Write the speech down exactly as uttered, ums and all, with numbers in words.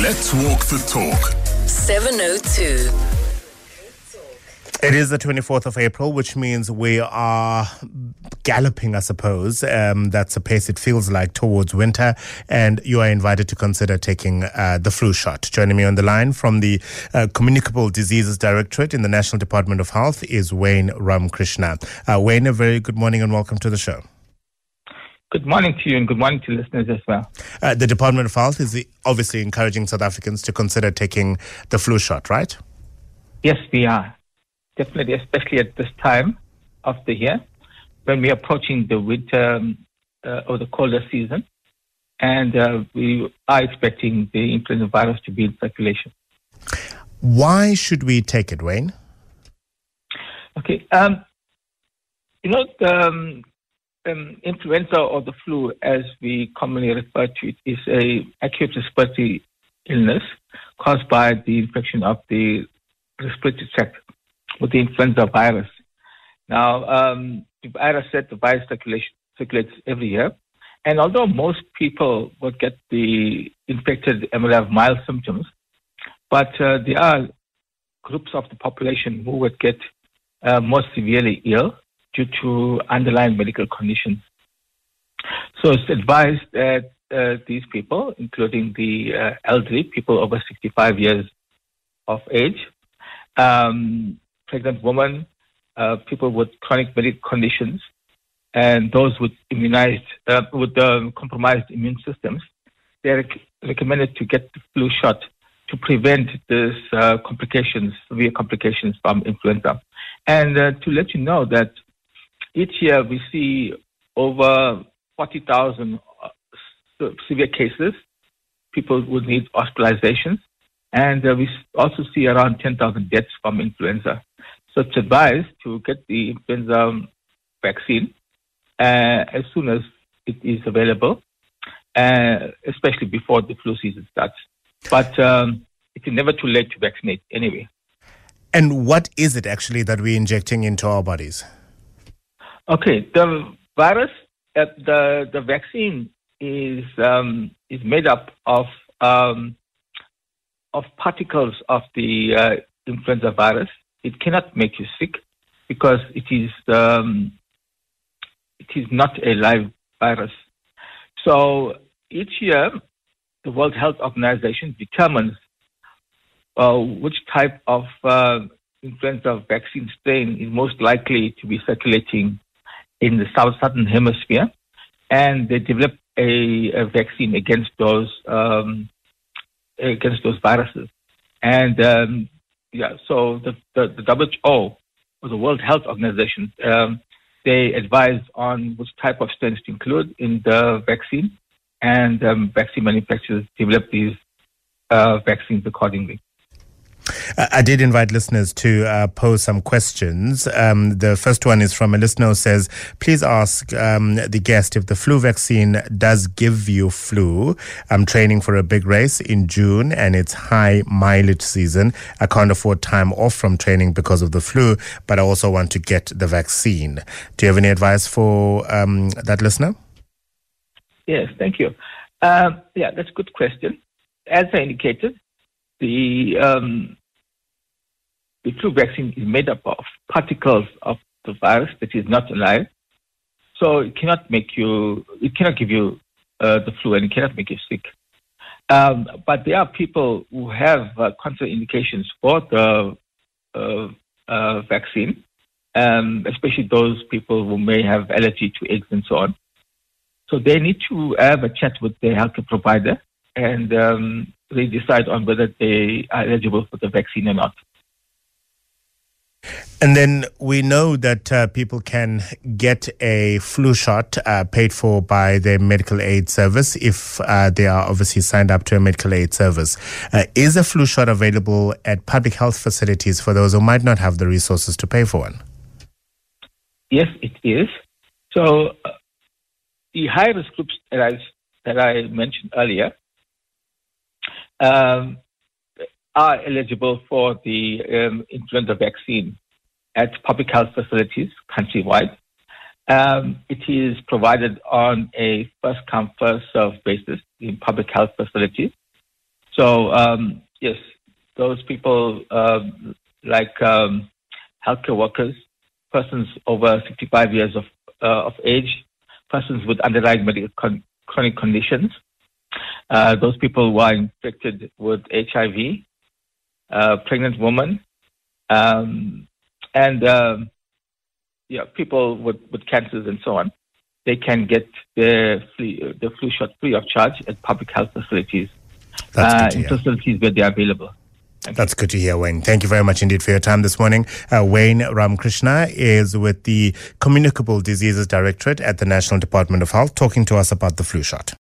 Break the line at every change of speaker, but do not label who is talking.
Let's walk the talk.
seven oh two.
It is the twenty-fourth of April, which means we are galloping, I suppose. Um, that's the pace it feels like towards winter. And you are invited to consider taking uh, the flu shot. Joining me on the line from the uh, Communicable Diseases Directorate in the National Department of Health is Wayne Ramkrishna. Uh, Wayne, a very good morning and welcome to the show.
Good morning to you and good morning to listeners as well.
Uh, the Department of Health is obviously encouraging South Africans to consider taking the flu shot, right?
Yes, we are. Definitely, especially at this time of the year, when we are approaching the winter um, uh, or the colder season, and uh, we are expecting the influenza virus to be in circulation.
Why should we take it, Wayne?
Okay, um, you know, the um, um, influenza or the flu, as we commonly refer to it, is a acute respiratory illness caused by the infection of the respiratory tract with the influenza virus. Now, um, the virus said the virus circulation, circulates every year. And although most people would get the infected and will have mild symptoms, but uh, there are groups of the population who would get uh, more severely ill due to underlying medical conditions. So it's advised that uh, these people, including the uh, elderly, people over sixty-five years of age, um, pregnant women, uh, people with chronic medical conditions, and those with immunized, uh, with um, compromised immune systems, they are rec- recommended to get the flu shot to prevent these uh, complications, severe complications from influenza. And uh, to let you know that each year we see over forty thousand uh, severe cases. People would need hospitalizations. And uh, we also see around ten thousand deaths from influenza. So it's advised to get the influenza vaccine uh, as soon as it is available, uh, especially before the flu season starts. But um, it's never too late to vaccinate anyway.
And what is it actually that we're injecting into our bodies?
Okay, the virus, uh, the the vaccine is um, is made up of um, of particles of the uh, influenza virus. It cannot make you sick because it is um, it is not a live virus. So each year, the World Health Organization determines uh, which type of uh, influenza vaccine strain is most likely to be circulating in the south southern hemisphere, and they develop a, a vaccine against those um, against those viruses. And um, yeah, so the, the, the W H O, or the World Health Organization, um, they advise on which type of strains to include in the vaccine, and um, vaccine manufacturers develop these uh, vaccines accordingly.
I did invite listeners to uh, pose some questions. Um, the first one is from a listener who says, please ask um, the guest if the flu vaccine does give you flu. I'm training for a big race in June and it's high mileage season. I can't afford time off from training because of the flu, but I also want to get the vaccine. Do you have any advice for um, that listener?
Yes, thank you. Um, yeah, that's a good question. As I indicated, The, um, the flu vaccine is made up of particles of the virus that is not alive. So it cannot make you, it cannot give you uh, the flu and it cannot make you sick. Um, but there are people who have uh, contraindications for the uh, uh, vaccine, um, especially those people who may have allergy to eggs and so on. So they need to have a chat with their healthcare provider and um, they decide on whether they are eligible for the vaccine or not.
And then we know that uh, people can get a flu shot uh, paid for by their medical aid service if uh, they are obviously signed up to a medical aid service. Uh, is a flu shot available at public health facilities for those who might not have the resources to pay for one?
Yes, it is. So uh, the high-risk groups that I, that I mentioned earlier, Um, are eligible for the um, influenza vaccine at public health facilities countrywide. Um, it is provided on a first-come, first-served basis in public health facilities. So So, um, yes, those people uh, like um, healthcare workers, persons over sixty-five years of uh, of age, persons with underlying medical con- chronic conditions, uh, those people who are infected with H I V, uh, pregnant women, um, and um, yeah, people with, with cancers and so on. They can get their flu, the flu shot free of charge at public health facilities, uh, in facilities where they are available. Thank
That's
you.
good to hear, Wayne. Thank you very much indeed for your time this morning. Uh, Wayne Ramkrishna is with the Communicable Diseases Directorate at the National Department of Health, talking to us about the flu shot.